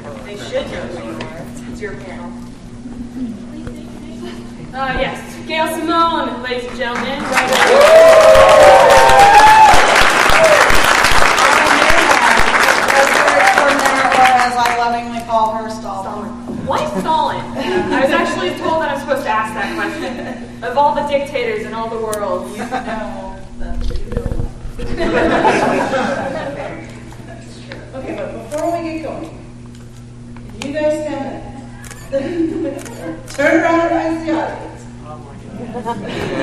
They should know who you are. It's your panel. Yes, Gail Simone, ladies and gentlemen. As I lovingly call her, Stalin. Why Stalin? I was actually told that I'm supposed to ask that question. Of all the dictators in all the world. You know that you know. Okay, but before we get going, if you guys stand up, turn around and face the audience. Oh my God.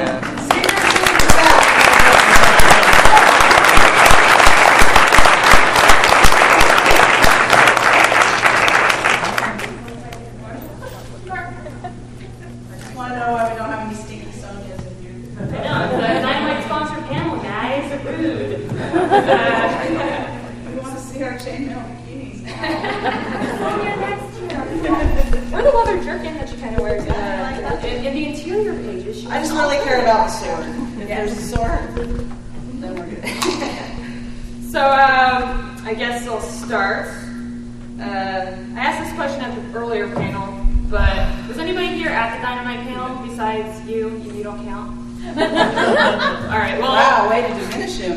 Or the leather jerkin that she kind of wears in the interior pages. I just really care about the sword. If there's a sword, then we're good. So, I guess I'll start. I asked this question at the earlier panel, but was anybody here at the Dynamite panel besides you? You don't count? All right, well... Wow, way to diminish him.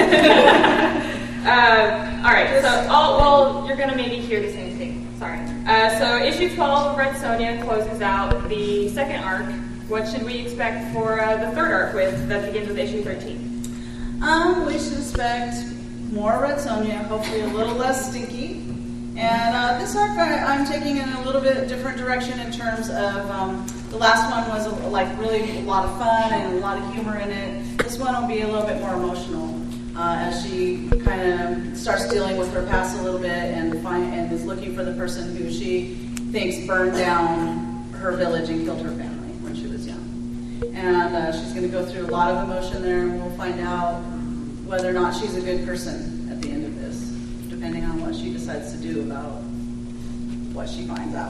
All right, so, well, you're going to maybe hear the same thing. Sorry. So issue 12 of Red Sonja closes out the second arc. What should we expect for the third arc that begins with issue 13? We should expect more Red Sonja, hopefully a little less stinky. And this arc I'm taking in a little bit different direction in terms of the last one was really a lot of fun and a lot of humor in it. This one will be a little bit more emotional. As she kind of starts dealing with her past a little bit and is looking for the person who she thinks burned down her village and killed her family when she was young. And she's going to go through a lot of emotion there, and we'll find out whether or not she's a good person at the end of this, depending on what she decides to do about what she finds out.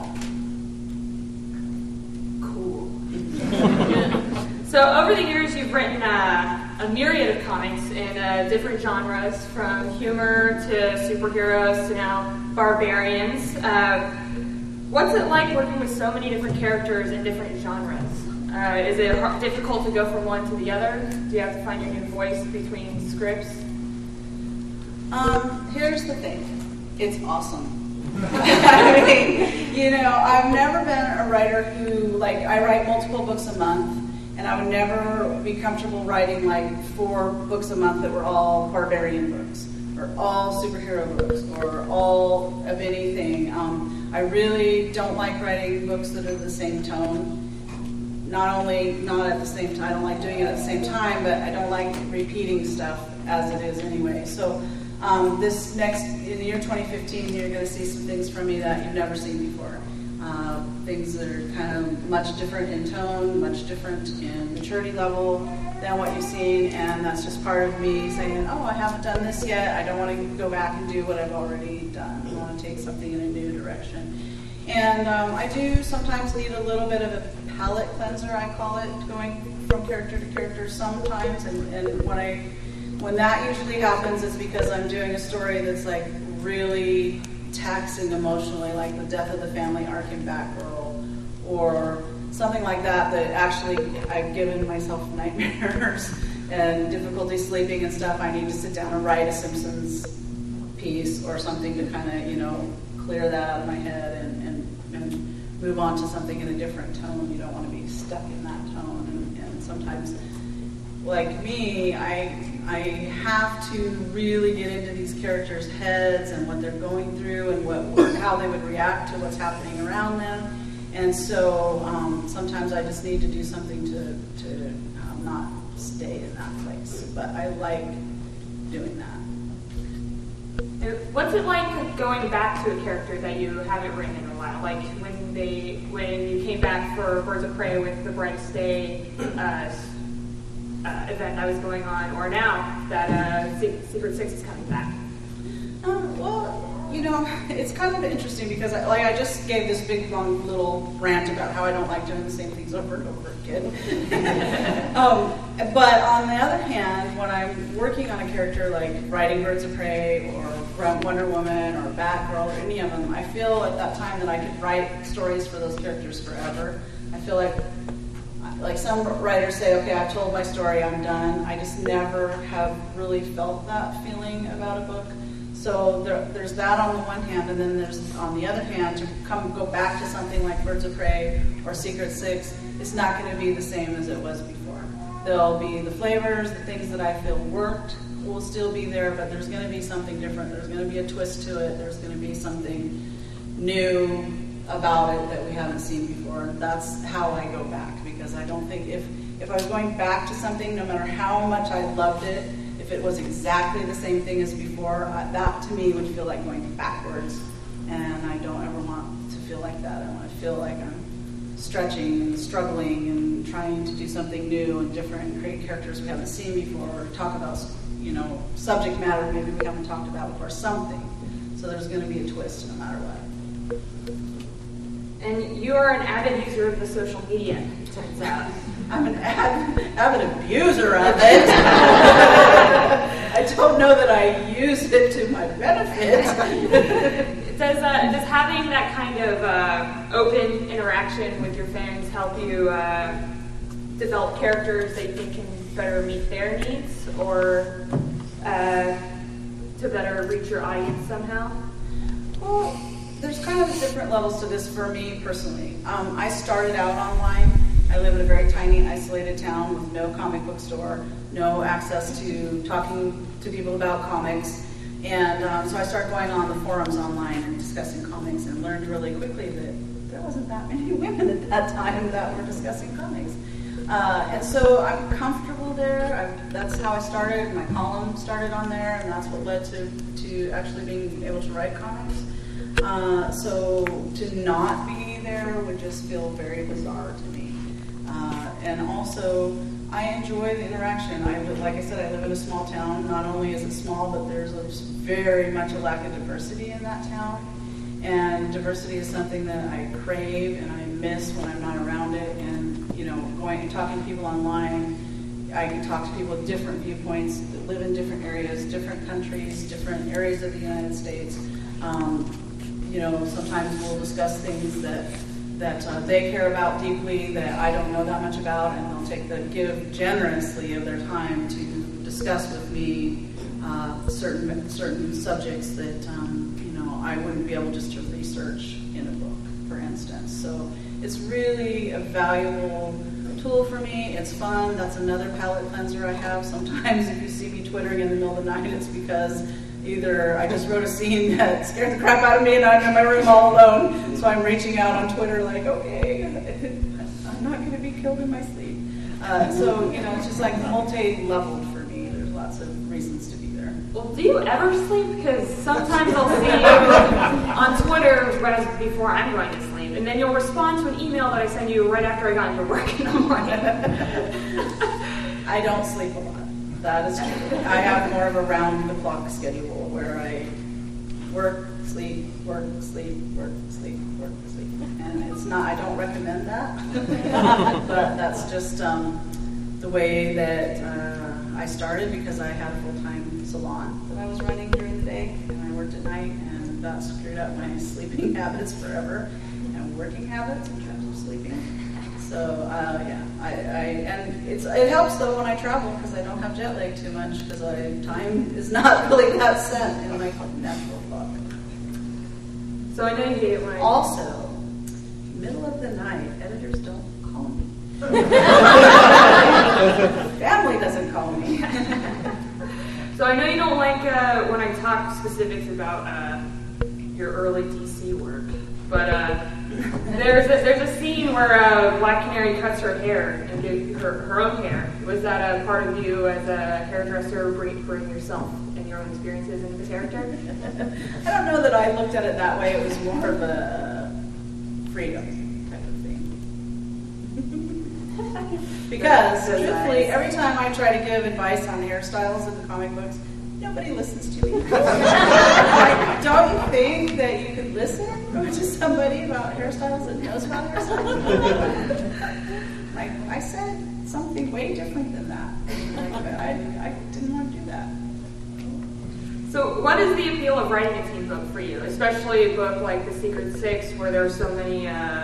Cool. So over the years, you've written a myriad of comics in different genres, from humor to superheroes to now barbarians. What's it like working with so many different characters in different genres? Is it difficult to go from one to the other? Do you have to find your new voice between scripts? Here's the thing. It's awesome. I mean, I've never been a writer who, I write multiple books a month. And I would never be comfortable writing 4 books a month that were all barbarian books, or all superhero books, or all of anything. I really don't like writing books that are the same tone. Not only not at the same time, I don't like doing it at the same time, but I don't like repeating stuff as it is anyway. So in the year 2015, you're going to see some things from me that you've never seen before. Things that are kind of much different in tone, much different in maturity level than what you've seen, and that's just part of me saying, I haven't done this yet, I don't want to go back and do what I've already done. I want to take something in a new direction. And I do sometimes need a little bit of a palate cleanser, I call it, going from character to character sometimes, and when that usually happens, it's because I'm doing a story that's really taxing emotionally, like the death of the family arc in Batgirl, or something like that actually I've given myself nightmares and difficulty sleeping and stuff. I need to sit down and write a Simpsons piece or something to kind of, clear that out of my head and move on to something in a different tone. You don't want to be stuck in that tone. And sometimes, like me, I have to really get into these characters' heads and what they're going through and how they would react to what's happening around them. And so sometimes I just need to do something to not stay in that place. But I like doing that. What's it like going back to a character that you haven't written in a while? Like when you came back for Birds of Prey with the Brightest Day event that was going on, or now that Secret Six is coming back? It's kind of interesting because I just gave this big, long, little rant about how I don't like doing the same things over and over again. But on the other hand, when I'm working on a character like writing Birds of Prey or Wonder Woman or Batgirl or any of them, I feel at that time that I could write stories for those characters forever. I feel like some writers say, okay, I've told my story, I'm done. I just never have really felt that feeling about a book. So there's that on the one hand, and then there's on the other hand, to go back to something like Birds of Prey or Secret Six, it's not going to be the same as it was before. There'll be the flavors, the things that I feel worked will still be there, but there's going to be something different. There's going to be a twist to it. There's going to be something new about it that we haven't seen before. That's how I go back, because I don't think if I was going back to something, no matter how much I loved it, if it was exactly the same thing as before, that to me would feel like going backwards, and I don't ever want to feel like that. I want to feel like I'm stretching and struggling and trying to do something new and different and create characters we haven't seen before, or talk about, subject matter maybe we haven't talked about before, something. So there's going to be a twist no matter what. And you are an avid user of the social media, it turns out. I'm an avid abuser of it. I don't know that I use it to my benefit. Does having that kind of open interaction with your fans help you develop characters that you think can better meet their needs, or to better reach your audience somehow? Well, there's kind of different levels to this for me personally. I started out online. I live in a very tiny, isolated town with no comic book store, no access to talking to people about comics. And so I started going on the forums online and discussing comics, and learned really quickly that there wasn't that many women at that time that were discussing comics. And so I'm comfortable there. That's how I started. My column started on there, and that's what led to actually being able to write comics. So to not be there would just feel very bizarre to me. And also, I enjoy the interaction. Like I said, I live in a small town. Not only is it small, but there's very much a lack of diversity in that town. And diversity is something that I crave and I miss when I'm not around it. And going and talking to people online, I can talk to people with different viewpoints that live in different areas, different countries, different areas of the United States. Sometimes we'll discuss things that they care about deeply that I don't know that much about, and they'll give generously of their time to discuss with me certain subjects that I wouldn't be able just to research in a book, for instance. So it's really a valuable tool for me. It's fun. That's another palate cleanser I have. Sometimes if you see me twittering in the middle of the night, it's because either I just wrote a scene that scared the crap out of me and I'm in my room all alone, so I'm reaching out on Twitter like, okay, I'm not going to be killed in my sleep. It's just like multi-leveled for me. There's lots of reasons to be there. Well, do you ever sleep? Because sometimes I'll see you on Twitter right before I'm going to sleep, and then you'll respond to an email that I send you right after I got into work in the morning. I don't sleep a lot. That is true. I have more of a round-the-clock schedule where I work, sleep, work, sleep, work, sleep, work, sleep. And it's not, I don't recommend that, but that's just the way that I started, because I had a full-time salon that I was running during the day, and I worked at night, and that screwed up my sleeping habits forever, and working habits in terms of sleeping. So it helps though when I travel, because I don't have jet lag too much, because time is not really that set in my natural clock. So I know you hate it when Also, middle of the night, editors don't call me. Family doesn't call me. So I know you don't like when I talk specifics about your early DC work, but there's a scene where Black Canary cuts her hair and gives her own hair. Was that a part of you as a hairdresser bringing yourself and your own experiences into the character? I don't know that I looked at it that way. It was more of a freedom type of thing. Because, truthfully, every time I try to give advice on hairstyles in the comic books, nobody listens to me. Like, don't you think that you could listen to somebody about hairstyles that knows about hairstyles? Like, I said something way different than that. Like, I didn't want to do that. So So what is the appeal of writing a team book for you, especially a book like The Secret Six, where there are so many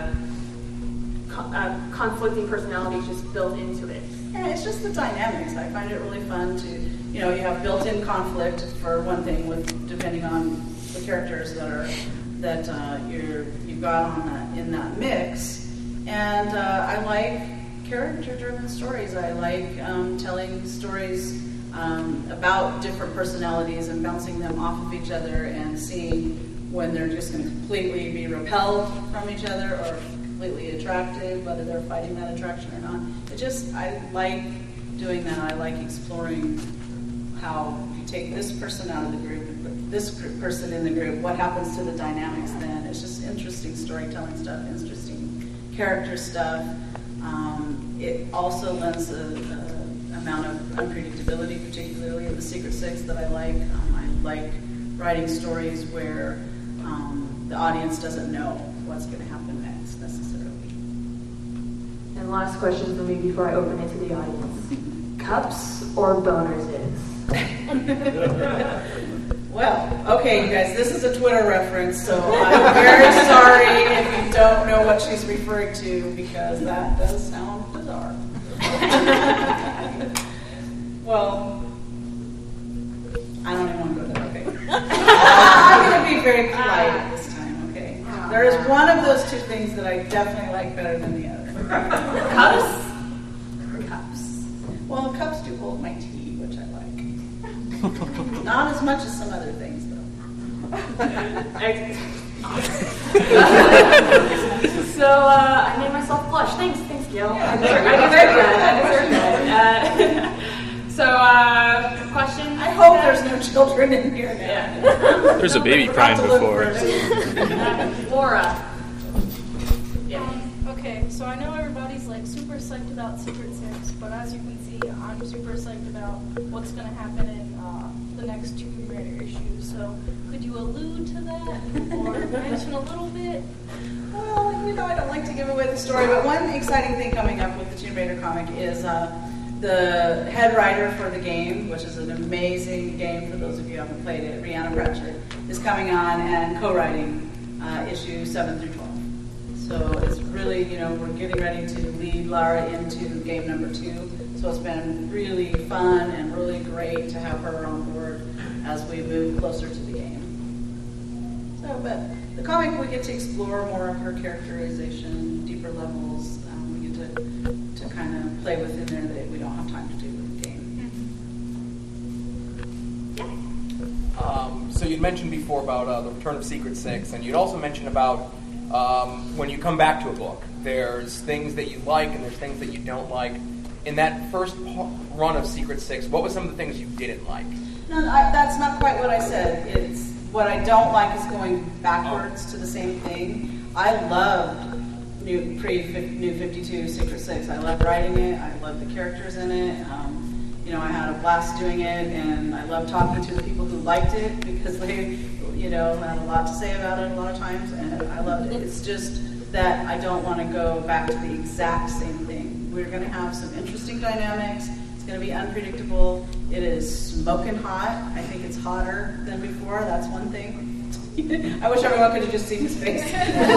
conflicting personalities just built into it? Yeah, it's just the dynamics. I find it really fun to, you have built-in conflict for one thing, with depending on the characters that you've got in that mix. And I like character-driven stories. I like telling stories about different personalities and bouncing them off of each other and seeing when they're just going to completely be repelled from each other or completely attracted, whether they're fighting that attraction or not. I like doing that. I like exploring how you take this person out of the group and put this person in the group. What happens to the dynamics then? It's just interesting storytelling stuff, interesting character stuff. It also lends an amount of unpredictability, particularly in The Secret Six, that I like. I like writing stories where the audience doesn't know what's going to happen next necessarily. And last question for me before I open it to the audience. Cups or boners? Well, okay, you guys, this is a Twitter reference, so I'm very sorry if you don't know what she's referring to, because that does sound bizarre. Well, I don't even want to go there, okay? I'm going to be very polite this time, okay? There is one of those two things that I definitely like better than the other. Cups? Cups. Well, cups do hold my tea, which I like. Not as much as some other things, though. So I made myself blush. Thanks, Gil. I deserve that. So, question? I hope there's no children in here now. Yeah. There's a baby crying before. Laura. Okay, so I know everybody's like super psyched about Secret Six, but as you can see, I'm super psyched about what's going to happen in the next two Raider issues. So could you allude to that or mention a little bit? Well, I don't like to give away the story, but one exciting thing coming up with the Tomb Raider comic is the head writer for the game, which is an amazing game for those of you who haven't played it, Rhianna Pratchett, is coming on and co-writing issue 7 through 12. So it's really, we're getting ready to lead Lara into game number 2. So it's been really fun and really great to have her on board as we move closer to the game. So, but the comic, we get to explore more of her characterization, deeper levels. We get to kind of play within there that we don't have time to do with the game. So you'd mentioned before about the return of Secret Six, and you'd also mentioned about when you come back to a book, there's things that you like and there's things that you don't like. In that first run of Secret Six, what were some of the things you didn't like? No, that's not quite what I said. It's what I don't like is going backwards to the same thing. I loved New 52 Secret Six. I loved writing it. I loved the characters in it. I had a blast doing it, and I loved talking to the people who liked it because they, had a lot to say about it a lot of times, and I loved it. It's just that I don't want to go back to the exact same thing. We're going to have some interesting dynamics. It's going to be unpredictable. It is smoking hot. I think it's hotter than before. That's one thing. I wish everyone could have just seen his face.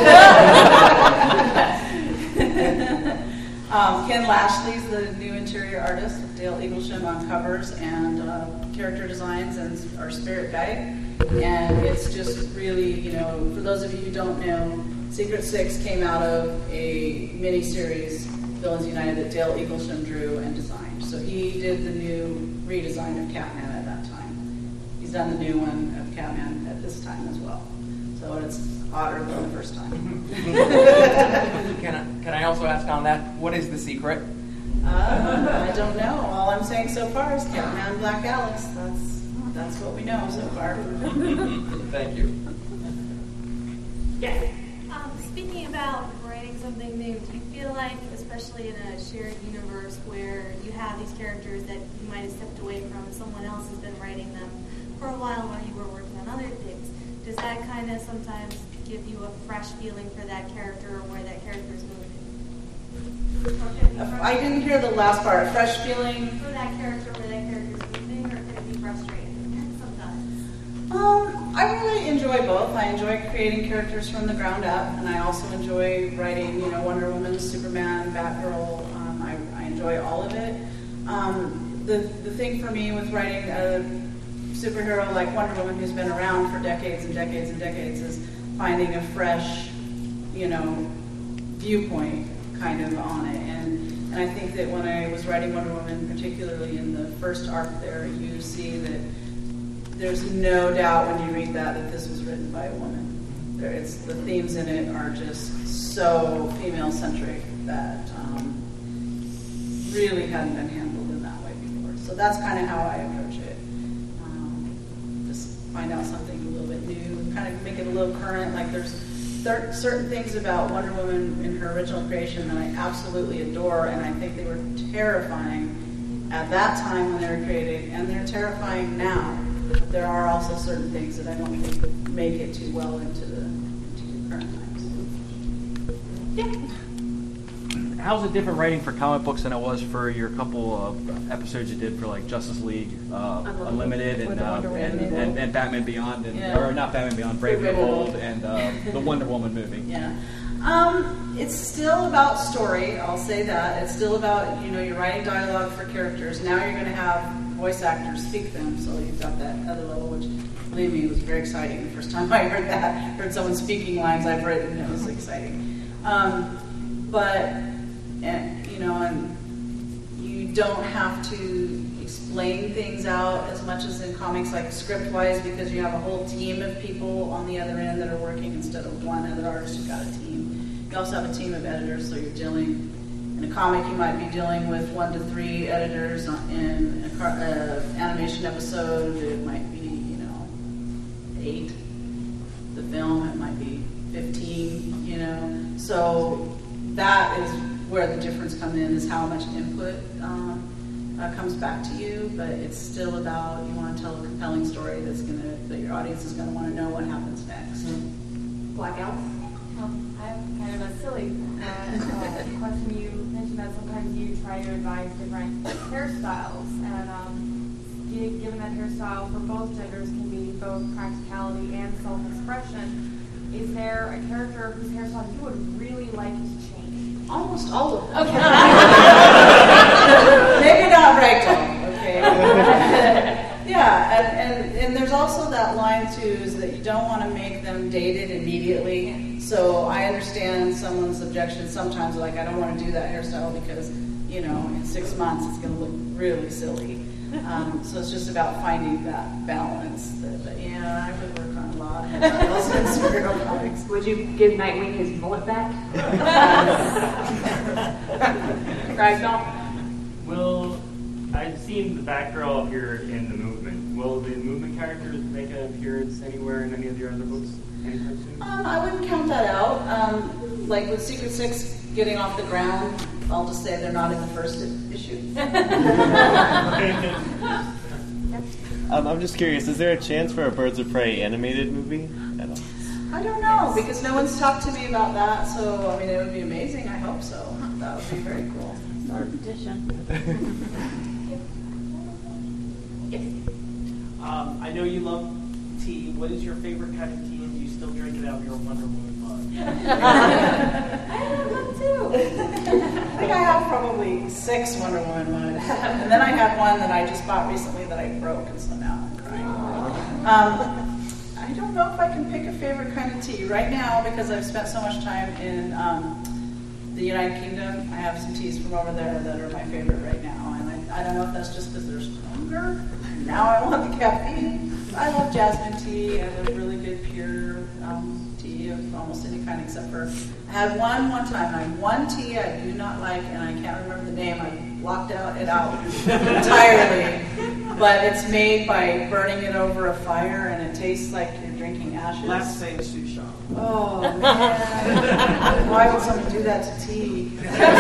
Ken Lashley's the new interior artist, Dale Eaglesham on covers and character designs, and our spirit guide. And it's just really, for those of you who don't know, Secret Six came out of a mini-series, Villains United, that Dale Eaglesham drew and designed. So he did the new redesign of Catman at that time. He's done the new one of Catman at this time as well. So it's hotter than the first time. Can I also ask on that, what is the secret? I don't know. All I'm saying so far is Catman Black Alice. That's what we know so far. Thank you. Yeah. Speaking about writing something new, do you feel like, especially in a shared universe where you have these characters that you might have stepped away from, someone else has been writing them for a while while you were working on other things, does that kind of sometimes give you a fresh feeling for that character or where that character is moving? I didn't hear the last part. Fresh feeling? For that character, where that character is moving, or could it be frustrating sometimes? I really enjoy both. I enjoy creating characters from the ground up, and I also enjoy writing, Wonder Woman, Superman, Batgirl. I enjoy all of it. The thing for me with writing a superhero like Wonder Woman, who's been around for decades and decades and decades, is finding a fresh, viewpoint kind of on it. And I think that when I was writing Wonder Woman, particularly in the first arc there, you see that there's no doubt when you read that this was written by a woman. The themes in it are just so female-centric that really hadn't been handled in that way before. So that's kind of how I approach it. Just find out something a little bit new, kind of make it a little current. Like there's certain things about Wonder Woman in her original creation that I absolutely adore, and I think they were terrifying at that time when they were created, and they're terrifying now. But there are also certain things that I don't think make it too well into the current times. Yeah. How's it different writing for comic books than it was for your couple of episodes you did for like Justice League Unlimited and Batman Beyond, or not Batman Beyond, Brave and Bold, and the Wonder Woman movie? Yeah. It's still about story, I'll say that. It's still about, you're writing dialogue for characters. Now you're going to have voice actors speak them, so you've got that other level, which, believe me, was very exciting the first time I heard someone speaking lines I've written. It was exciting. And you don't have to explain things out as much as in comics, like script-wise, because you have a whole team of people on the other end that are working instead of one other artist. You've got a team. You also have a team of editors, so you're dealing. In a comic, you might be dealing with 1 to 3 editors. In an animation episode, it might be, 8. The film, it might be 15, So that is where the difference comes in, is how much input comes back to you. But it's still about, you want to tell a compelling story that your audience is going to want to know what happens next. Blackouts? I have kind of a silly question. You mentioned that sometimes you try to advise different hairstyles, and given that hairstyle for both genders can be both practicality and self-expression, is there a character whose hairstyle you would really like to change? Almost all of them. Okay. Maybe not Ragdoll, okay? Yeah, and there's also that line too, is that you don't want to make them dated immediately. So I understand someone's objection sometimes, like, I don't want to do that hairstyle because, in 6 months it's going to look really silly. So it's just about finding that balance. I would work on a lot of hairstyles in superhero comics. Would you give Nightwing his mullet back? Ragdoll? Well, I've seen the Batgirl appear in the Movement. Will the Movement characters make an appearance anywhere in any of your other books anytime soon? I wouldn't count that out. Like with Secret Six getting off the ground, I'll just say they're not in the first issue. I'm just curious, is there a chance for a Birds of Prey animated movie at all? I don't know, because no one's talked to me about that, so, it would be amazing. I hope so. That would be very cool. Start a petition. I know you love tea. What is your favorite kind of tea, and do you still drink it out of your Wonder Woman mug? I have one too. I think I have probably 6 Wonder Woman mugs. And then I had one that I just bought recently that I broke, and so now I'm crying. I don't know if I can pick a favorite kind of tea. Right now, because I've spent so much time in the United Kingdom, I have some teas from over there that are my favorite right now. And I don't know if that's just because they're stronger. Now I want the caffeine. I love jasmine tea. I love really good pure tea of almost any kind except for, I had one time. I had one tea I do not like, and I can't remember the name. I blocked it out entirely. But it's made by burning it over a fire, and it tastes like you're drinking ashes. Last name Souchong. Oh, man. Why would someone do that to tea?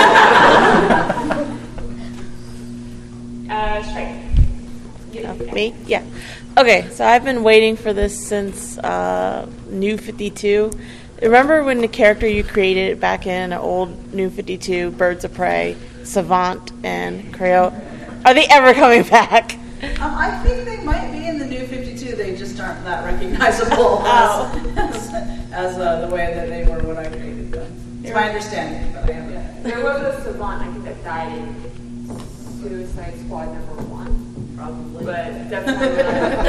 Strike. Me? Yeah. Okay, so I've been waiting for this since New 52. Remember when the character you created back in old New 52, Birds of Prey, Savant, and Creo, are they ever coming back? I think they might be in the New 52. they just aren't that recognizable as the way that they were when I created them. It's my understanding, but I haven't. There was a savant, I think, that died in Suicide Squad #1. Probably. But definitely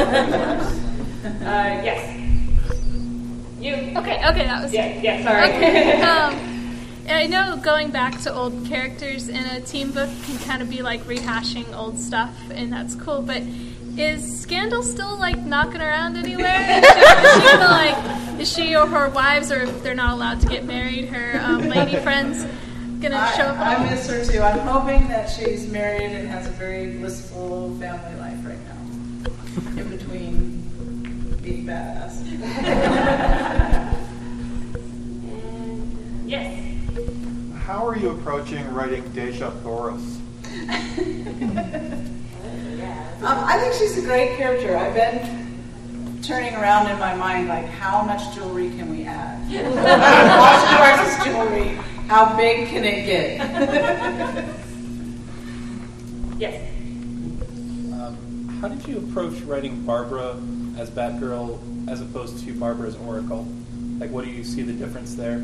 not. Yes. You. Okay, that was Yeah, sorry. Okay. I know going back to old characters in a team book can kind of be like rehashing old stuff, and that's cool, but is Scandal still like knocking around anywhere? Is she or her wives, or if they're not allowed to get married, her lady friends gonna show up? I miss her too. I'm hoping that she's married and has a very blissful family life right now, in between being badass. Yes. How are you approaching writing Deja Thoris? I think she's a great character. I've been turning around in my mind, like, how much jewelry can we add? Martial arts jewelry, how big can it get? Yes. How did you approach writing Barbara as Batgirl as opposed to Barbara as Oracle? Like, what do you see the difference there?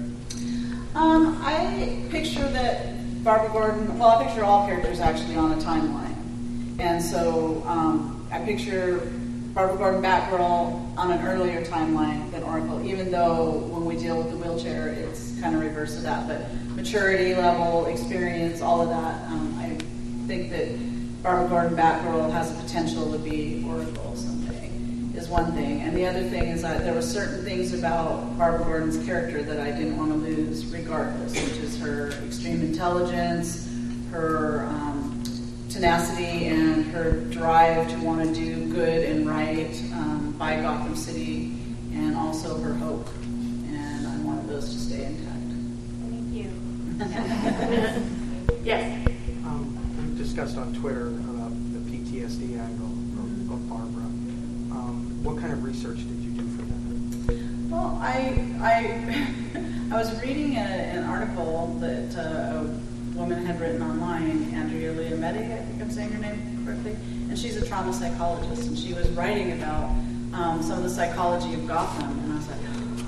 I picture that Barbara Gordon, I picture all characters actually on a timeline. And so I picture Barbara Gordon Batgirl on an earlier timeline than Oracle, even though when we deal with the wheelchair, it's kind of reverse of that. But maturity level, experience, all of that, I think that Barbara Gordon Batgirl has the potential to be Oracle someday, is one thing. And the other thing is that there were certain things about Barbara Gordon's character that I didn't want to lose regardless, which is her extreme intelligence, her tenacity, and her drive to want to do good and right by Gotham City, and also her hope. And I wanted those to stay intact. Thank you. Yes. We've discussed on Twitter about the PTSD angle of Barbara. What kind of research did you do for that? Well, I was reading an article that a woman had written online, Andrea Leometti, I think I'm saying her name correctly, and she's a trauma psychologist, and she was writing about some of the psychology of Gotham, and I was like,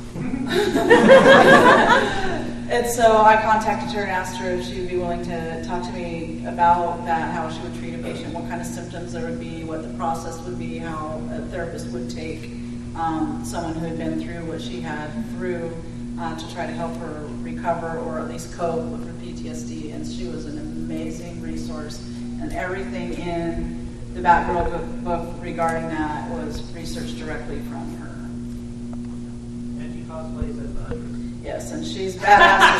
and so I contacted her and asked her if she would be willing to talk to me about that, how she would treat a patient, what kind of symptoms there would be, what the process would be, how a therapist would take someone who had been through what she had through to try to help her recover or at least cope with her PTSD. And she was an amazing resource, and everything in the Batgirl book regarding that was researched directly from her. And she cosplays as the Huntress. Yes, and she's badass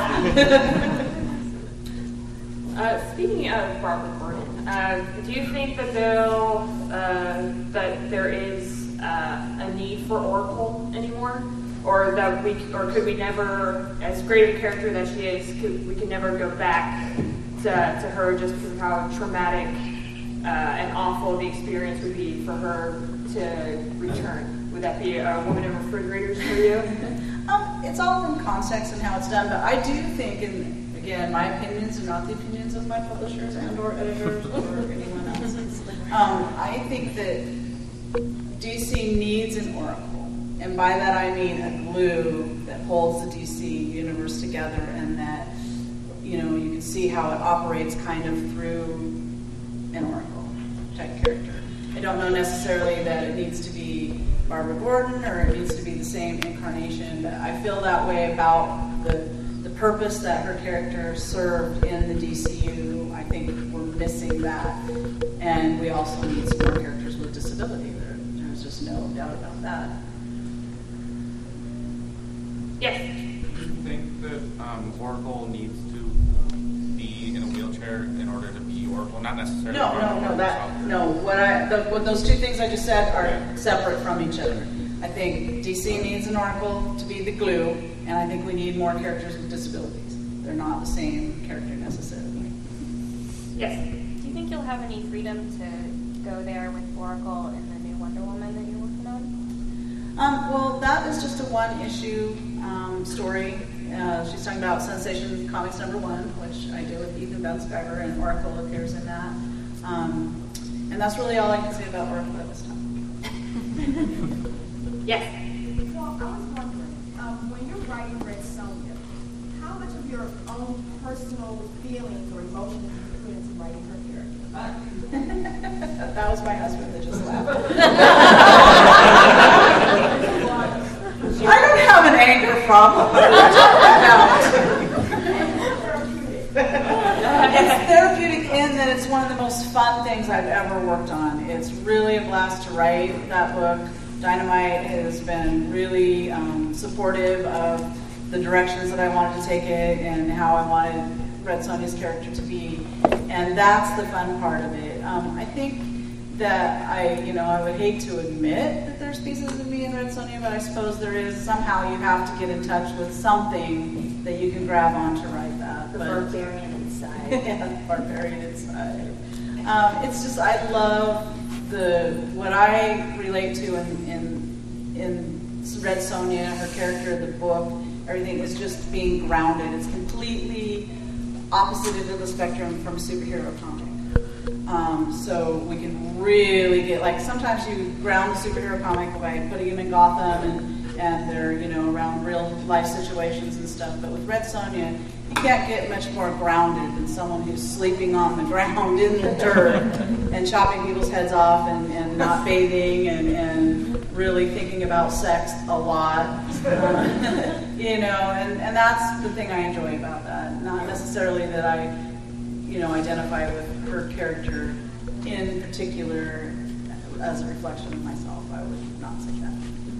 herself. Speaking of Barbara Gordon, do you think that that there is a need for Oracle anymore, or could we never, as great a character that she is, we could never go back to her just because of how traumatic and awful the experience would be for her to return? Would that be a woman in refrigerators for you? It's all in context and how it's done, but I do think, and again, my opinions are not the opinions of my publishers and or editors or anyone else. I think that DC needs an Oracle, and by that I mean a glue that holds the DC universe together, and that you can see how it operates kind of through an Oracle type character. I don't know necessarily that it needs to be Barbara Gordon or it needs to be the same incarnation, but I feel that way about the purpose that her character served in the DCU. I think we're missing that, and we also need some more characters with disability. There's just no doubt about that. Yes. Do you think that Oracle needs to be in a wheelchair in order to be Oracle? Not necessarily. What those two things I just said are separate from each other. I think DC needs an Oracle to be the glue, and I think we need more characters with disabilities. They're not the same character necessarily. Yes. Do you think you'll have any freedom to go there with Oracle in the new Wonder Woman that you're working on? Well, that is just a one-issue story. She's talking about Sensation Comics #1, which I do with Ethan Van Sciver, and Oracle appears in that. And that's really all I can say about Oracle at this time. Yes. So I was wondering, when you're writing Red Sonja, how much of your own personal feelings or emotions do you put into writing her character? That was my husband that just laughed. I don't have an anger problem. It's therapeutic in that it's one of the most fun things I've ever worked on. It's really a blast to write that book. Dynamite has been really supportive of the directions that I wanted to take it and how I wanted Red Sonja's character to be, and that's the fun part of it. I think that I would hate to admit that there's pieces of me in Red Sonja, but I suppose there is. Somehow you have to get in touch with something that you can grab on to write that. The barbarian inside. Yeah, the barbarian inside. It's just, I love what I relate to in Red Sonja, her character, the book, everything is just being grounded. It's completely opposite end of the spectrum from superhero comic. So we can really get, like, sometimes you ground the superhero comic by putting them in Gotham and they're, around real life situations and stuff. But with Red Sonja, you can't get much more grounded than someone who's sleeping on the ground in the dirt and chopping people's heads off and not bathing and really thinking about sex a lot. And that's the thing I enjoy about that. Not necessarily that I, identify with her character in particular as a reflection of myself. I would not say that.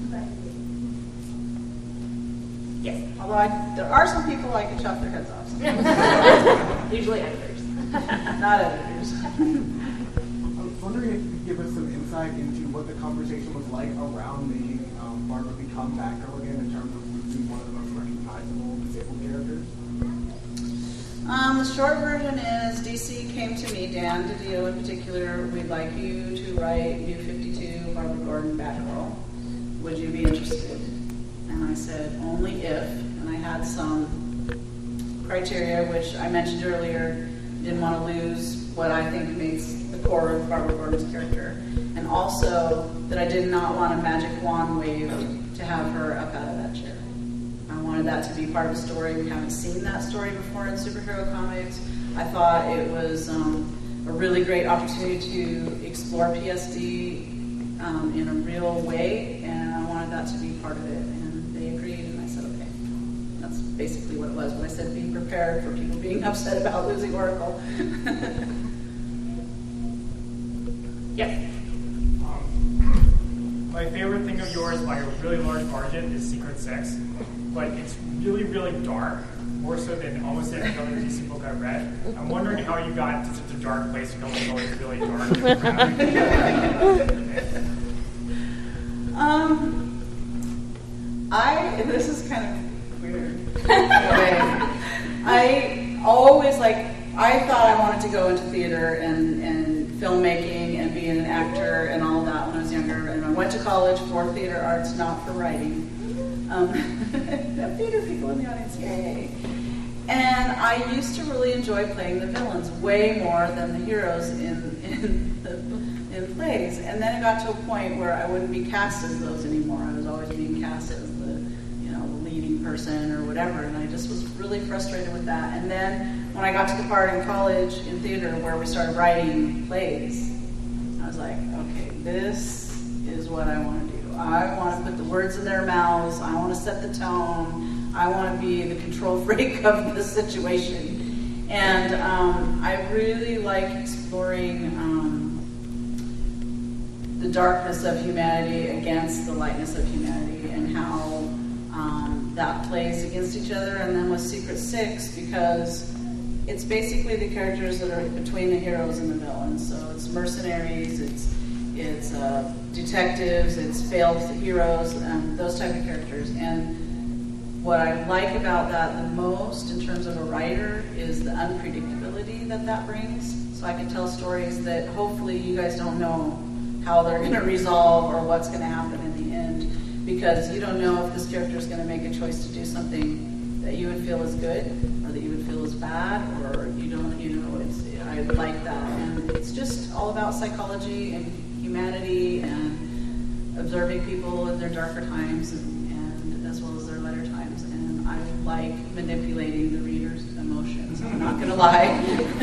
Yes. Although there are some people I could chop their heads off. Usually editors. Not editors. I was wondering if you could give us some insight into what the conversation was like around making Barbara become Batgirl again in terms of losing one of the most recognizable disabled characters. The short version is DC came to me, Dan DiDio in particular, we'd like you to write New 52 Barbara Gordon Batgirl. Would you be interested? And I said, only if. And I had some criteria, which I mentioned earlier. Didn't want to lose what I think makes the core of Barbara Gordon's character. And also that I did not want a magic wand waved to have her up out of that chair. I wanted that to be part of the story. We haven't seen that story before in superhero comics. I thought it was a really great opportunity to explore PSD in a real way, and I wanted that to be part of it. And they agreed, and I said, okay. That's basically what it was. But I said, be prepared for people being upset about losing Oracle. Yes. My favorite thing of yours by a really large margin is Secret Six, but it's really, really dark, more so than almost any other DC book I've read. I'm wondering how you got to such a dark place and going always really dark. This is kind of weird. I always I thought I wanted to go into theater and filmmaking and being an actor and all that when I was younger. And I went to college for theater arts, not for writing. Theater people in the audience, yay! And I used to really enjoy playing the villains way more than the heroes in plays. And then it got to a point where I wouldn't be cast as those anymore. I was always being cast as the leading person or whatever, and I just was really frustrated with that. And then when I got to the part in college in theater where we started writing plays, I was like, okay, this is what I want to do. I want to put the words in their mouths. I want to set the tone. I want to be the control freak of the situation. And I really like exploring the darkness of humanity against the lightness of humanity and how that plays against each other. And then with Secret Six, because it's basically the characters that are between the heroes and the villains. So it's mercenaries, it's detectives, it's failed heroes, those type of characters. And what I like about that the most in terms of a writer is the unpredictability that brings. So I can tell stories that hopefully you guys don't know how they're going to resolve or what's going to happen in the end, because you don't know if this character is going to make a choice to do something that you would feel is good or that you would feel is bad, or you don't, I like that. And it's just all about psychology and humanity and observing people in their darker times and as well as their lighter times. And I like manipulating the reader's emotions. I'm not going to lie.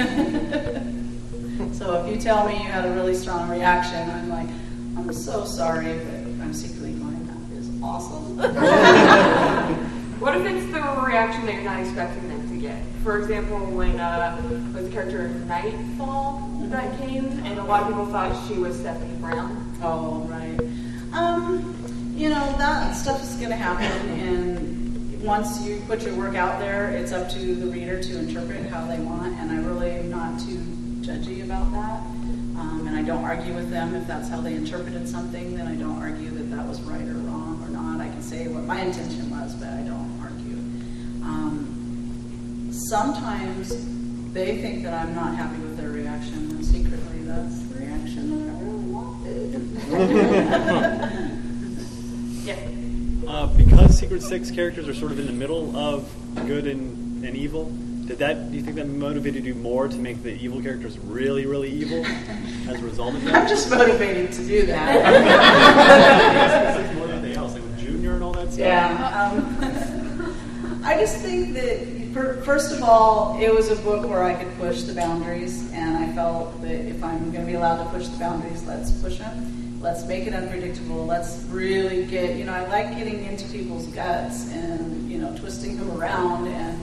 So if you tell me you had a really strong reaction, I'm like, I'm so sorry, but I'm secretly going, that is awesome. What if it's the reaction that you're not expecting them to get? For example, when with the character Nightfall that came, and a lot of people thought she was Stephanie Brown. Oh, right. You know, that stuff is going to happen, and once you put your work out there, it's up to the reader to interpret how they want, and I really am not too judgy about that. And I don't argue with them if that's how they interpreted something, then I don't argue that that was right or wrong or not. I can say what my intention was, but I don't argue. Sometimes they think that I'm not happy with their reaction, and secretly that's the reaction that I really wanted. Yeah. Because Secret Six characters are sort of in the middle of good and evil, do you think that motivated you more to make the evil characters really, really evil as a result of that? I'm just motivated to do that. More than anything else, like with Junior and all that stuff. Yeah. I just think that, first of all, it was a book where I could push the boundaries, and I felt that if I'm going to be allowed to push the boundaries, let's push them. Let's make it unpredictable. Let's really get, I like getting into people's guts and, twisting them around and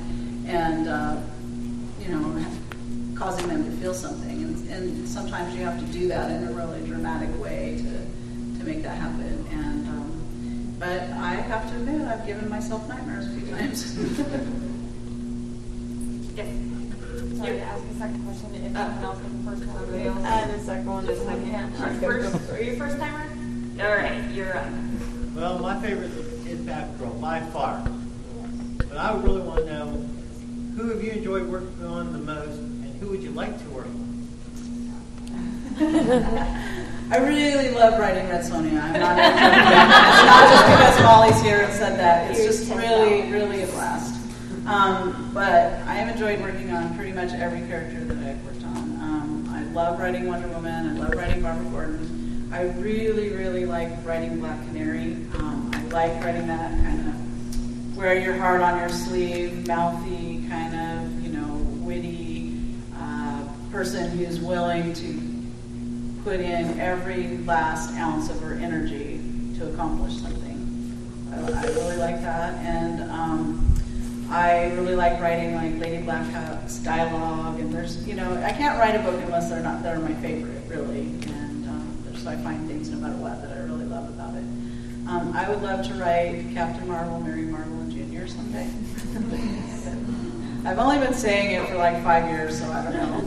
causing them to feel something. And sometimes you have to do that in a really dramatic way to make that happen. And but I have to admit, I've given myself nightmares a few times. Yes. Sorry to ask a second question. If someone else with the first one, the second one. Just like Are you a first timer? All right, you're up. Well, my favorite is Batgirl by far. But I would really want to know, who have you enjoyed working on the most, and who would you like to work on? I really love writing Red Sonja. I'm not it's not just because Molly's here and said that. It's just really, really a blast. But I have enjoyed working on pretty much every character that I've worked on. I love writing Wonder Woman. I love writing Barbara Gordon. I really, really like writing Black Canary. I like writing that kind of wear your heart on your sleeve, mouthy, kind of, witty person who's willing to put in every last ounce of her energy to accomplish something. I really like that. And I really like writing like Lady Blackcock's dialogue. And there's, I can't write a book unless they're my favorite, really. And so I find things no matter what that I really love about it. I would love to write Captain Marvel, Mary Marvel, and Junior someday. I've only been saying it for like 5 years, so I don't know.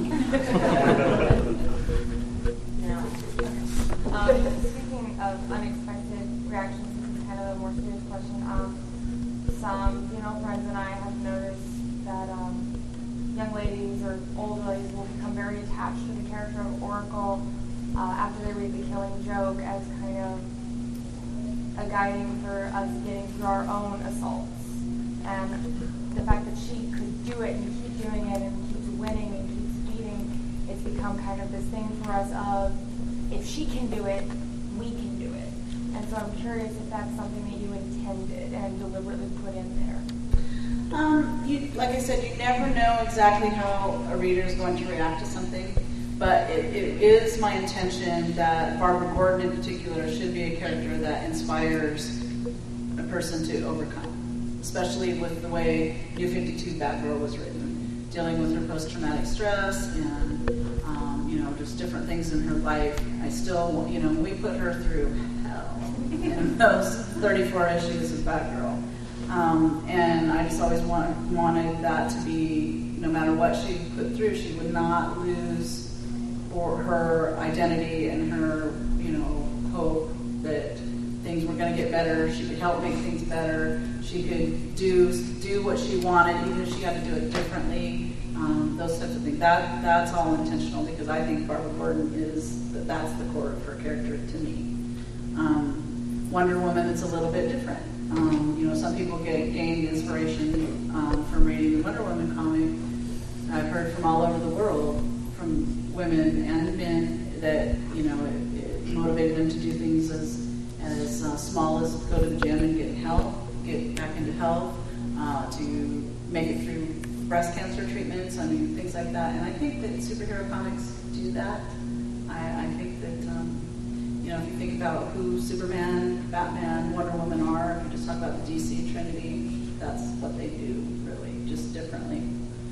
Speaking of unexpected reactions, this is kind of a more serious question. Some female friends and I have noticed that young ladies or old ladies will become very attached to the character of Oracle after they read The Killing Joke as kind of a guiding for us getting through our own assaults. And the fact that she could do it and keep doing it and keeps winning and keeps beating, it's become kind of this thing for us of, if she can do it, we can do it. And so I'm curious if that's something that you intended and deliberately put in there. Like I said, you never know exactly how a reader is going to react to something, but it is my intention that Barbara Gordon in particular should be a character that inspires a person to overcome, especially with the way New 52 Batgirl was written, dealing with her post-traumatic stress and just different things in her life. I still, we put her through hell in those 34 issues of Batgirl. And I just always wanted that to be, no matter what she put through, she would not lose her identity and her, hope that things were going to get better. She could help make things better. She could do what she wanted, even if she had to do it differently. Those types of things. That's all intentional because I think Barbara Gordon that's the core of her character to me. Wonder Woman, it's a little bit different. Some people gain inspiration from reading the Wonder Woman comic. I've heard from all over the world, from women and men, that it motivated them to do things as small as go to the gym and get back into health, to make it through breast cancer treatments, things like that. And I think that superhero comics do that. I think that, if you think about who Superman, Batman, Wonder Woman are, if you just talk about the DC Trinity, that's what they do, really, just differently.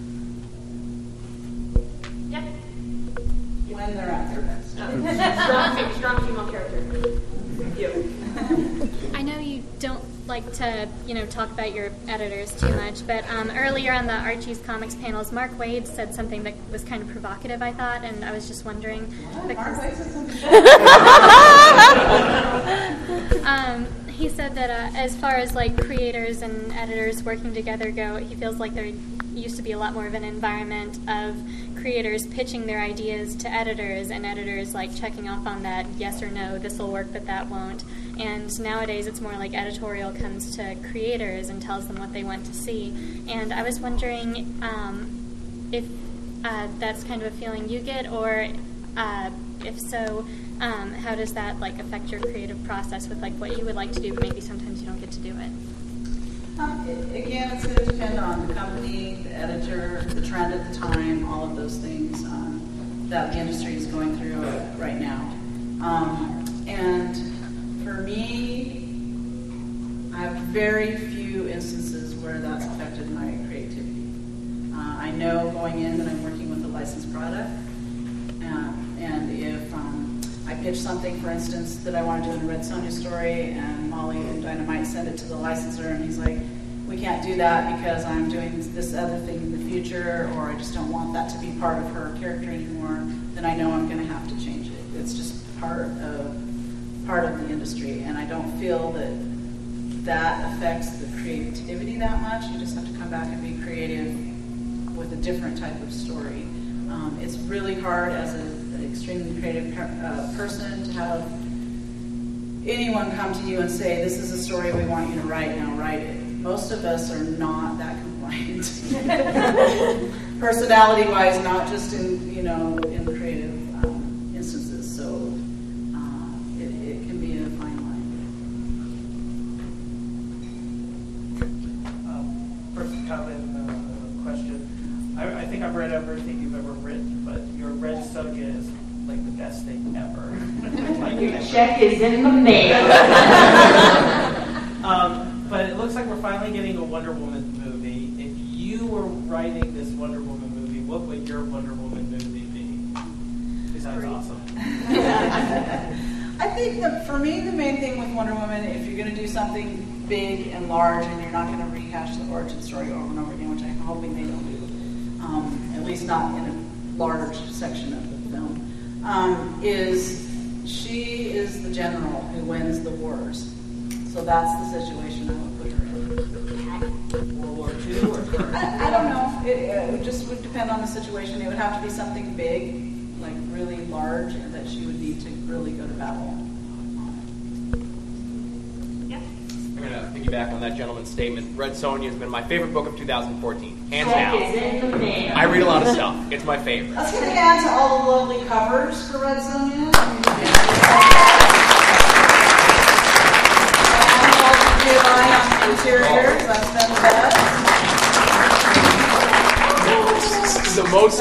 Yeah. When they're at their best. Strong female character. You. I know you don't like to, talk about your editors too much, but earlier on the Archie's Comics panels, Mark Waid said something that was kind of provocative, I thought, and I was just wondering. Mark Waid said something. He said that as far as like creators and editors working together go, he feels like there used to be a lot more of an environment of creators pitching their ideas to editors and editors like checking off on that yes or no, this will work but that won't. And nowadays it's more like editorial comes to creators and tells them what they want to see. And I was wondering if that's kind of a feeling you get, or if so, how does that like affect your creative process with like what you would like to do but maybe sometimes you don't get to do it? Again, it's going to depend on the company, the editor, the trend at the time, all of those things that the industry is going through right now. And for me, I have very few instances where that's affected my creativity. I know going in that I'm working with a licensed product, and if I pitch something, for instance, that I want to do in a Red Sonja story, and Molly and Dynamite send it to the licensor, and he's like, we can't do that because I'm doing this other thing in the future, or I just don't want that to be part of her character anymore, then I know I'm going to have to change it. It's just part of the industry, and I don't feel that affects the creativity that much. You just have to come back and be creative with a different type of story. It's really hard as an extremely creative person to have anyone come to you and say, this is a story we want you to write, now write it. Most of us are not that compliant. Personality-wise, not just in creative instances. So it can be a fine line. First comment, question. I think I've read everything you've ever written, but your Red Sonja is like the best thing ever. Your check is in the mail. But it looks like we're finally getting a Wonder Woman movie. If you were writing this Wonder Woman movie, what would your Wonder Woman movie be? Besides awesome. I think that for me, the main thing with Wonder Woman, if you're going to do something big and large and you're not going to rehash the origin story over and over again, which I'm hoping they don't do, at least not in a large section of the film, is she is the general who wins the wars. So that's the situation I would put her in. World War II or I don't know. It just would depend on the situation. It would have to be something big, like really large, and that she would need to really go to battle. Yeah. I'm going to piggyback on that gentleman's statement. Red Sonja has been my favorite book of 2014, hands down. I read a lot of stuff. It's my favorite. Let's get a hand to all the lovely covers for Red Sonja. Interiors, that's been the best. The most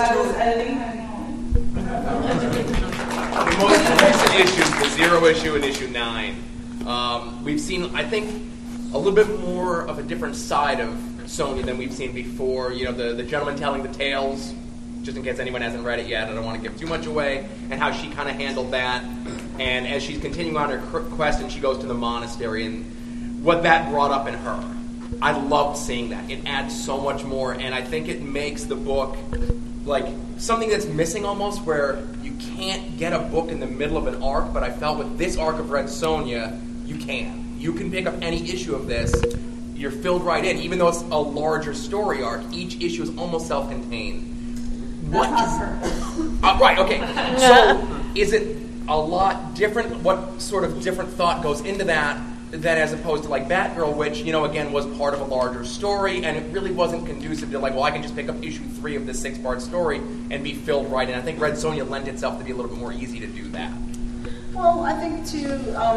recent issues, the 0 issue and issue 9. We've seen, I think, a little bit more of a different side of Sonja than we've seen before. The gentleman telling the tales, just in case anyone hasn't read it yet, I don't want to give too much away, and how she kind of handled that. And as she's continuing on her quest and she goes to the monastery and what that brought up in her. I loved seeing that. It adds so much more, and I think it makes the book like something that's missing almost, where you can't get a book in the middle of an arc, but I felt with this arc of Red Sonja, you can. You can pick up any issue of this. You're filled right in, even though it's a larger story arc. Each issue is almost self-contained. Right, okay. So, is it a lot different? What sort of different thought goes into that than as opposed to like Batgirl, which, again, was part of a larger story, and it really wasn't conducive to like, well, I can just pick up issue 3 of this 6-part story and be filled right in. I think Red Sonja lent itself to be a little bit more easy to do that. Well, I think too,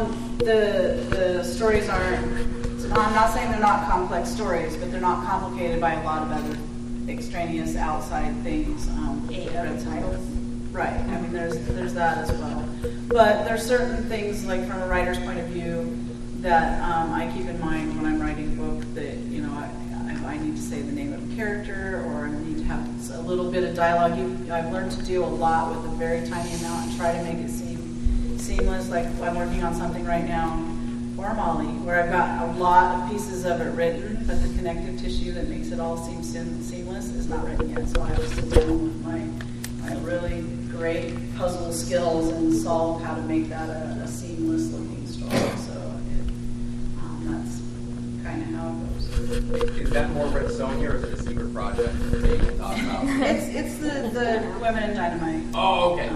the stories aren't. I'm not saying they're not complex stories, but they're not complicated by a lot of other extraneous outside things. Titles. Right. I mean, there's that as well. But there's certain things, like from a writer's point of view, that I keep in mind when I'm writing a book. That I need to say the name of a character, or I need to have a little bit of dialogue. I've learned to do a lot with a very tiny amount and try to make it seem seamless. Like I'm working on something right now for Molly, where I've got a lot of pieces of it written, but the connective tissue that makes it all seem seamless is not written yet. So I have to sit down with my really great puzzle skills and solve how to make that a seamless looking story. So that's kind of how it goes. Is that more Red Sonja, or is it a secret project that you can talk about? It's the Women in Dynamite. Oh, okay.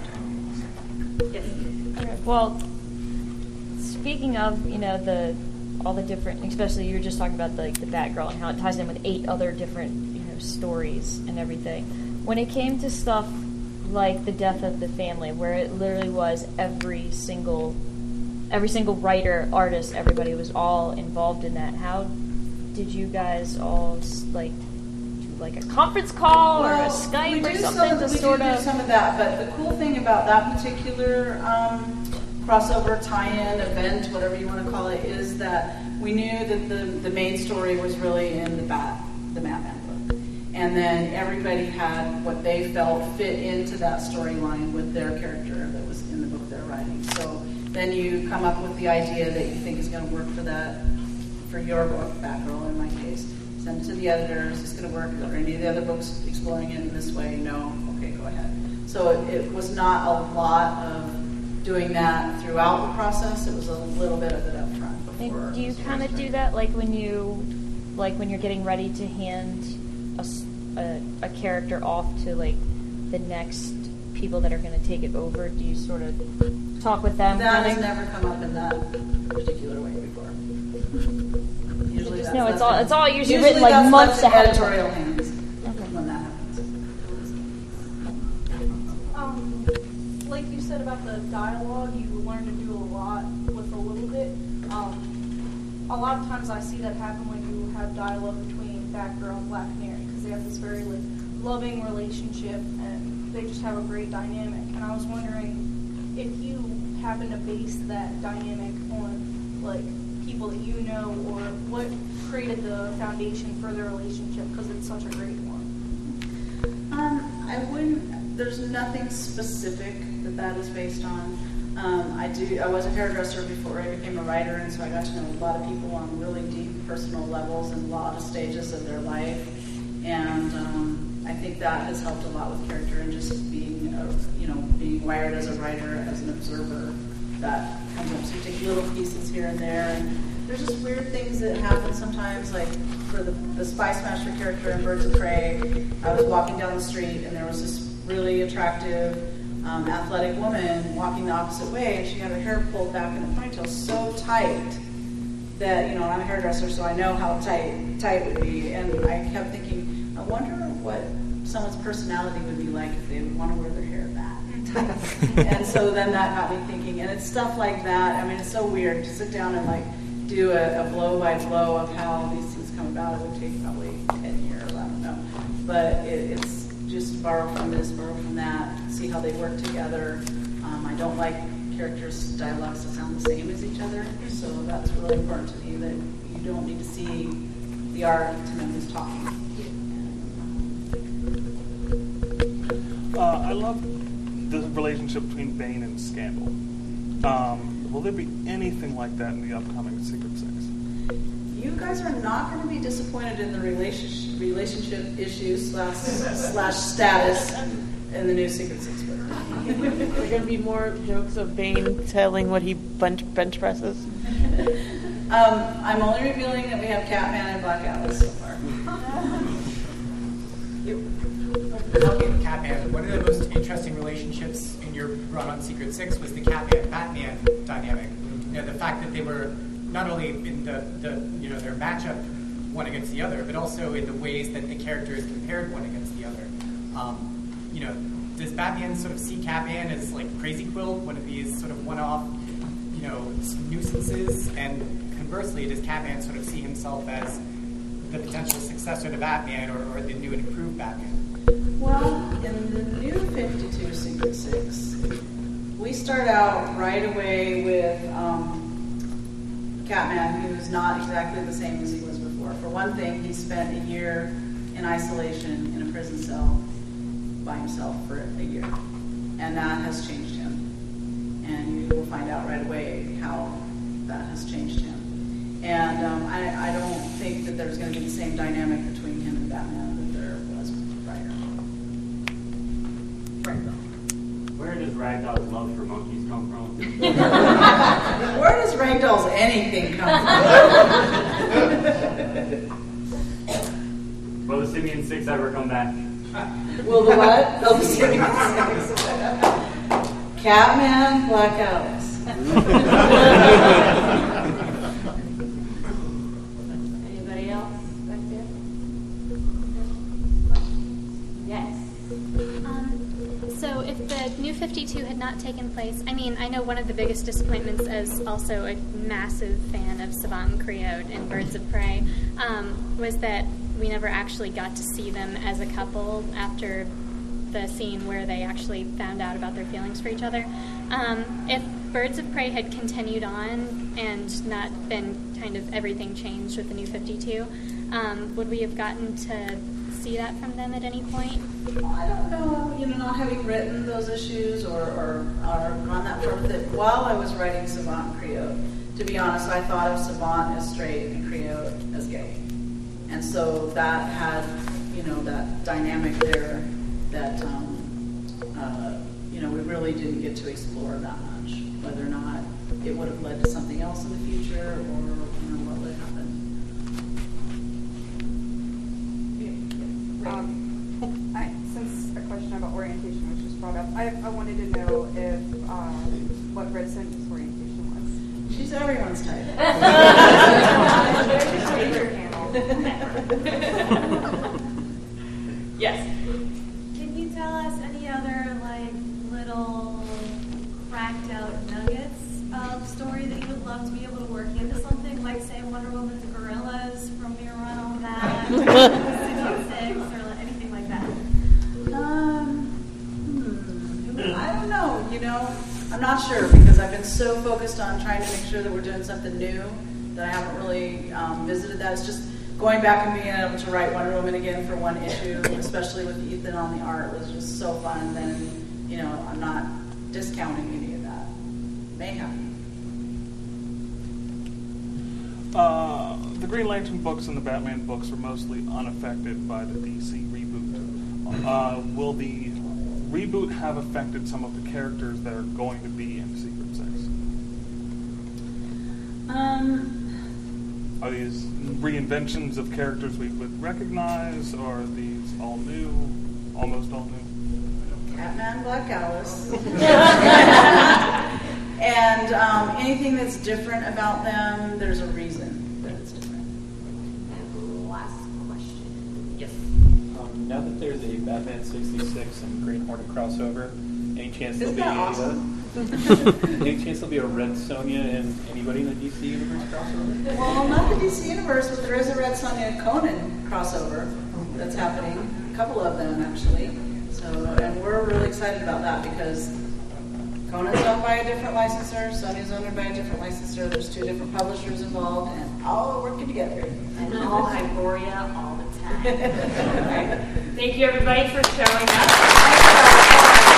Yes. All right. Well, speaking of, all the different, especially you were just talking about the Batgirl and how it ties in with 8 other different, stories and everything. When it came to stuff like the death of the family, where it literally was every single writer, artist, everybody was all involved in that. How did you guys all do a conference call or a Skype or something to sort of? We do some of that, but the cool thing about that particular crossover tie-in event, whatever you want to call it, is that we knew that the main story was really in the Batman book. And then everybody had what they felt fit into that storyline with their character that was in the book they're writing. So then you come up with the idea that you think is going to work for your book, Batgirl in my case. Send it to the editors, it's going to work. Are any of the other books exploring it in this way? No? Okay, go ahead. So it was not a lot of doing that throughout the process. It was a little bit of it up front before. Do you kind of do that when you're getting ready to hand a character off to the next people that are going to take it over? Do you sort of talk with them? That has never come up in that particular way before. Usually it's all usually written months ahead of editorial hands when that happens. Like you said about the dialogue, you learn to do a lot with a little bit. A lot of times I see that happen when you have dialogue between Batgirl and Black Canary, because they have this very loving relationship and they just have a great dynamic. And I was wondering if you happen to base that dynamic on people that you know, or what created the foundation for their relationship, because it's such a great one. I wouldn't. There's nothing specific that is based on. I was a hairdresser before I became a writer, and so I got to know a lot of people on really deep personal levels and a lot of stages of their life. And I think that has helped a lot with character and just being wired as a writer, as an observer. That comes up. So you take little pieces here and there, and there's just weird things that happen sometimes. Like for the Spy Smasher character in Birds of Prey, I was walking down the street and there was this really attractive, athletic woman walking the opposite way, and she had her hair pulled back in a ponytail so tight that I'm a hairdresser, so I know how tight would be. And I kept thinking, I wonder what someone's personality would be like if they would want to wear their hair that tight. And so then that got me thinking, and it's stuff like that. I mean, it's so weird to sit down and do a blow by blow of how these things come about. It would take probably 10 years, I don't know. But it's just borrow from this, borrow from that, see how they work together. I don't like characters' dialogues to sound the same as each other, so that's really important to me, that you don't need to see the art to know who's talking. I love the relationship between Bane and Scandal. Will there be anything like that in the upcoming Secret Six? You guys are not going to be disappointed in the relationship issues slash status in the new Secret Six book. There are going to be more jokes of Bane telling what he bench presses. I'm only revealing that we have Catman and Black Alice so far. Okay, Catman. One of the most interesting relationships in your run on Secret Six was the Catman-Batman dynamic. The fact that they were not only in their matchup one against the other, but also in the ways that the characters compared one against the other. does Batman sort of see Catman as like Crazy Quill, one of these sort of one-off, nuisances? And conversely, does Catman sort of see himself as the potential successor to Batman or the new and improved Batman? Well, in the new 52 Secret Six, we start out right away with Catman, who's not exactly the same as he was before. For one thing, he spent a year in isolation in a prison cell by himself for a year, and that has changed him. And you will find out right away how that has changed him. And I don't think that there's going to be the same dynamic between him and Batman that there was prior. Where does Ragdoll's love for monkeys come from? Where does Ragdoll's anything come from? Will the Simian Six ever come back? Will the what? Oh, the Simian Six. Catman, Black Alice. Anybody else back there? Yes. So if the New 52 had not taken place, I know one of the biggest disappointments as also a massive fan of Savant and Coyote in Birds of Prey was that we never actually got to see them as a couple after the scene where they actually found out about their feelings for each other. If Birds of Prey had continued on and not been kind of everything changed with the New 52, would we have gotten to see that from them at any point? I don't know, not having written those issues or gone that far with it. While I was writing Savant and Coyote, to be honest, I thought of Savant as straight and Coyote as gay. And so that had, that dynamic there that, we really didn't get to explore that much, whether or not it would have led to something else in the future or, what would happen. Since a question about orientation was just brought up, I wanted to know if what Red Sonja's orientation was. She's everyone's type. Yes. Can you tell us any other little cracked out nuggets of story that you would love to be able to work into something, like say Wonder Woman to Gorillas from Mirror Run, all that, 616 or anything like that? I don't know. I'm not sure because I've been so focused on trying to make sure that we're doing something new that I haven't really visited that. It's just going back and being able to write Wonder Woman again for one issue, especially with Ethan on the art, was just so fun. Then, I'm not discounting any of that. May happen. The Green Lantern books and the Batman books are mostly unaffected by the DC reboot. Will the reboot have affected some of the characters that are going to be in Secret Six? Are these reinventions of characters we would recognize, or are these all new, almost all new? Catman, Black Alice. And anything that's different about them, there's a reason that it's different. And last question. Yes. Now that there's a Batman 66 and Green Hornet crossover, any chance there'll Isn't be that awesome? any chance there'll be a Red Sonja and anybody in the DC universe crossover? Well, not the DC universe, but there is a Red Sonja Conan crossover that's happening. A couple of them, actually. So, and we're really excited about that because Conan's owned by a different licensor, Sonja's owned by a different licensor. There's two different publishers involved, and all working together. And all Hyboria all the time. Thank you, everybody, for showing up.